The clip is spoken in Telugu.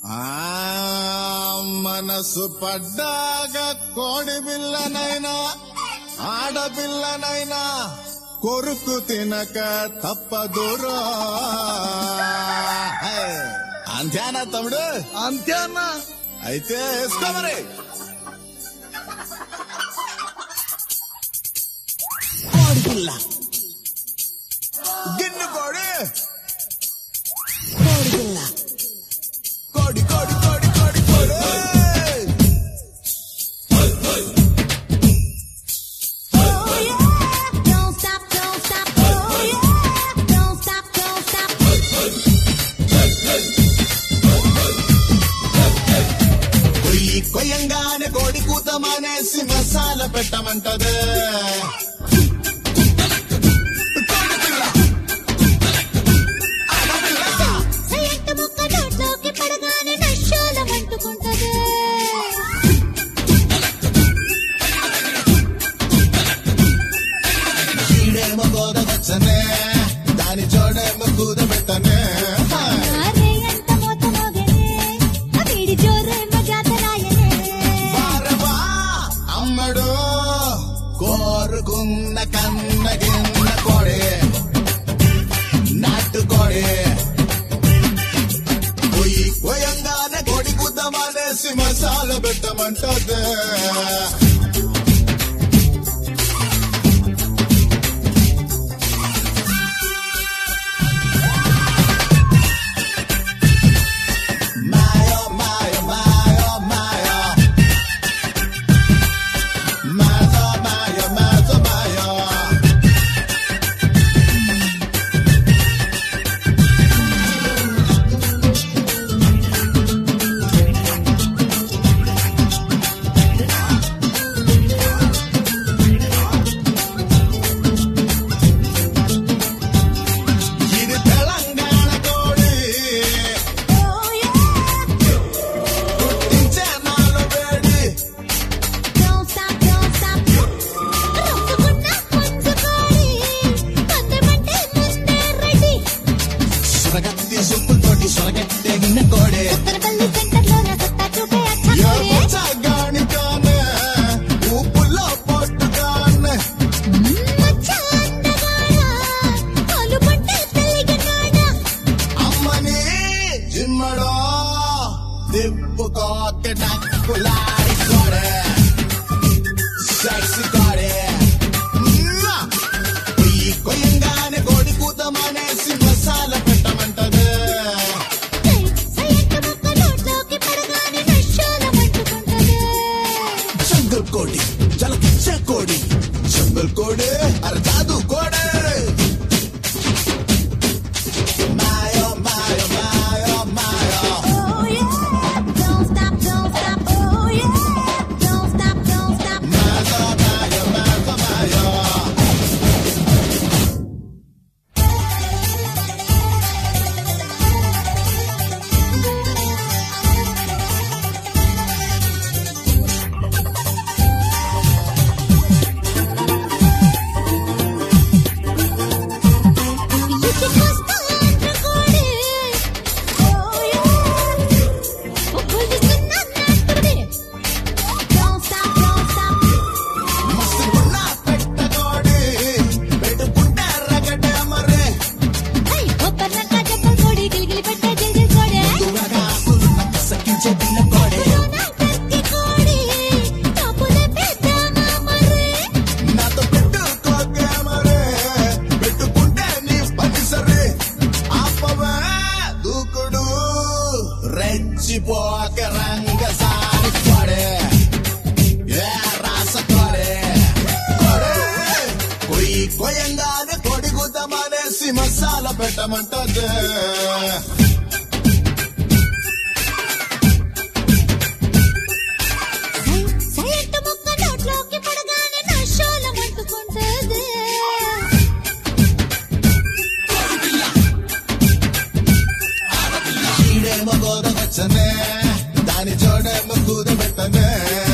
మనసు పడ్డాక కోడి పిల్లనైనా ఆడపిల్లనైనా కొరుకు తినక తప్పదురా. అంతేనా తమ్ముడు? అంతేనా? అయితే వేసుకో మరి. కోడి పిల్ల గిన్నె కోడి కోడి పిల్ల కోడి కోడి కోడి కోడి కోడి. కొయ్యంగానే కోడి కూత మానేసి మసాలా పెట్టమంటదే. ఈడేమో గోద వచ్చనే దాని జోడేమో కూద పెట్టనే. అమ్మడు కోరుకున్న కన్న గిన్న కోడే నాటుకోడే. పోయంగానే కోడి కూత మానేసి మసాలా పెట్టమంటదే. కొయ్యంగానే కోడి కూత మానేసి మసాలా పెట్టమంటదే. జంగల్ కోడి జలకిచ్చే కోడి జంగల్ కోడి అరే జాదు కోడి. మాయో మాయో మాయో మాయో మాయో మాయో మాయో. కొయ్యంగానే కోడి కూత మానేసి మసాలా పెట్టమంటదే. ఈడేమో గోద వచ్చనే దాని జోడేమో కూద పెట్టనే.